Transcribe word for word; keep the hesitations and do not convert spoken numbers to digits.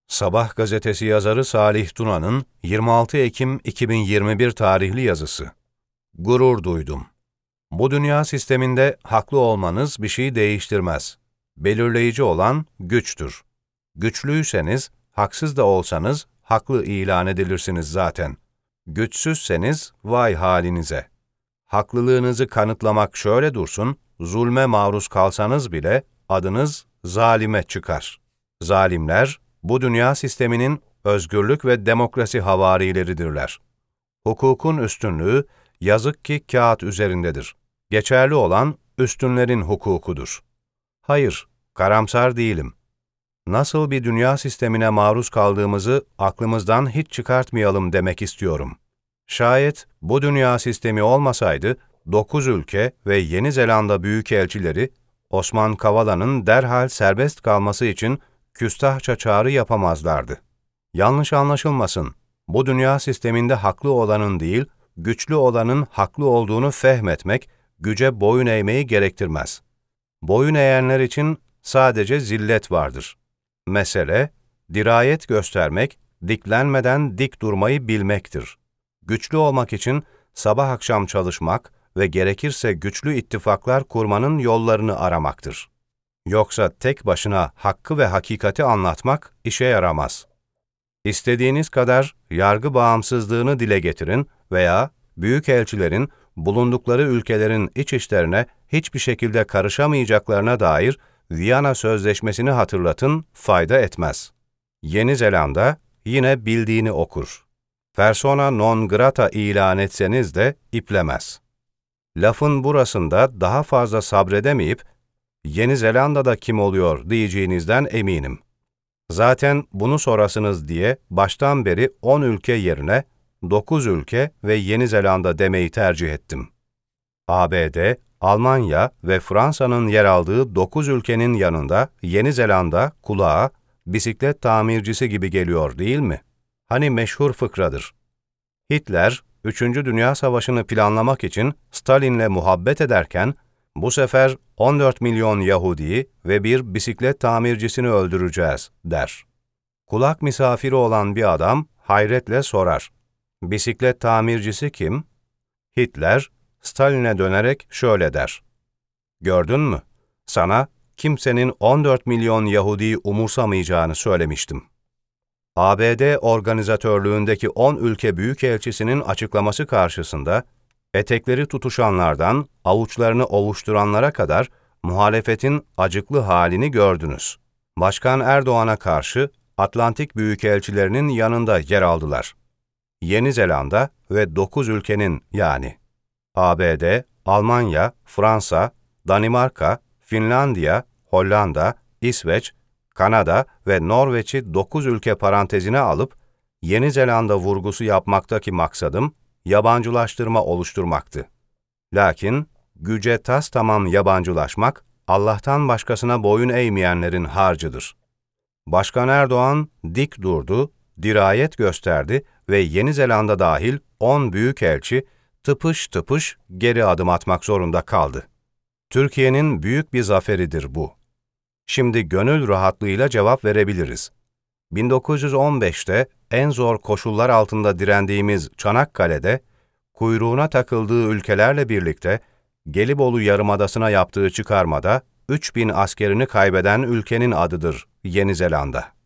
Sabah gazetesi yazarı Salih Tuna'nın yirmi altı Ekim iki bin yirmi bir tarihli yazısı. Gurur duydum. Bu dünya sisteminde haklı olmanız bir şey değiştirmez. Belirleyici olan güçtür. Güçlüyseniz, haksız da olsanız haklı ilan edilirsiniz zaten. Güçsüzseniz vay halinize. Haklılığınızı kanıtlamak şöyle dursun, zulme maruz kalsanız bile adınız zalime çıkar. Zalimler, bu dünya sisteminin özgürlük ve demokrasi havarileridirler. Hukukun üstünlüğü, yazık ki kağıt üzerindedir. Geçerli olan üstünlerin hukukudur. Hayır, karamsar değilim. Nasıl bir dünya sistemine maruz kaldığımızı aklımızdan hiç çıkartmayalım demek istiyorum. Şayet bu dünya sistemi olmasaydı, dokuz ülke ve Yeni Zelanda büyükelçileri, Osman Kavala'nın derhal serbest kalması için küstahça çağrı yapamazlardı. Yanlış anlaşılmasın, bu dünya sisteminde haklı olanın değil, güçlü olanın haklı olduğunu fehmetmek, güce boyun eğmeyi gerektirmez. Boyun eğenler için sadece zillet vardır. Mesele, dirayet göstermek, diklenmeden dik durmayı bilmektir. Güçlü olmak için sabah akşam çalışmak ve gerekirse güçlü ittifaklar kurmanın yollarını aramaktır. Yoksa tek başına hakkı ve hakikati anlatmak işe yaramaz. İstediğiniz kadar yargı bağımsızlığını dile getirin veya büyükelçilerin bulundukları ülkelerin iç işlerine hiçbir şekilde karışamayacaklarına dair Viyana Sözleşmesi'ni hatırlatın, fayda etmez. Yeni Zelanda yine bildiğini okur. Persona non grata ilan etseniz de iplemez. Lafın burasında daha fazla sabredemeyip, Yeni Zelanda'da kim oluyor diyeceğinizden eminim. Zaten bunu sorasınız diye baştan beri on ülke yerine dokuz ülke ve Yeni Zelanda demeyi tercih ettim. A B D, Almanya ve Fransa'nın yer aldığı dokuz ülkenin yanında Yeni Zelanda kulağa bisiklet tamircisi gibi geliyor değil mi? Hani meşhur fıkradır. Hitler, Üçüncü Dünya Savaşı'nı planlamak için Stalin'le muhabbet ederken, bu sefer on dört milyon Yahudi'yi ve bir bisiklet tamircisini öldüreceğiz, der. Kulak misafiri olan bir adam hayretle sorar. Bisiklet tamircisi kim? Hitler, Stalin'e dönerek şöyle der. Gördün mü? Sana kimsenin on dört milyon Yahudi'yi umursamayacağını söylemiştim. A B D organizatörlüğündeki on ülke büyükelçisinin açıklaması karşısında, etekleri tutuşanlardan avuçlarını ovuşturanlara kadar muhalefetin acıklı halini gördünüz. Başkan Erdoğan'a karşı Atlantik büyükelçilerinin yanında yer aldılar. Yeni Zelanda ve dokuz ülkenin yani A B D, Almanya, Fransa, Danimarka, Finlandiya, Hollanda, İsveç, Kanada ve Norveç'i dokuz ülke parantezine alıp Yeni Zelanda vurgusu yapmaktaki maksadım yabancılaştırma oluşturmaktı. Lakin güce tastamam yabancılaşmak Allah'tan başkasına boyun eğmeyenlerin harcıdır. Başkan Erdoğan dik durdu, dirayet gösterdi ve Yeni Zelanda dahil on büyükelçi tıpış tıpış geri adım atmak zorunda kaldı. Türkiye'nin büyük bir zaferidir bu. Şimdi gönül rahatlığıyla cevap verebiliriz. bin dokuz yüz on beşte en zor koşullar altında direndiğimiz Çanakkale'de, kuyruğuna takıldığı ülkelerle birlikte Gelibolu Yarımadası'na yaptığı çıkarmada üç bin askerini kaybeden ülkenin adıdır Yeni Zelanda.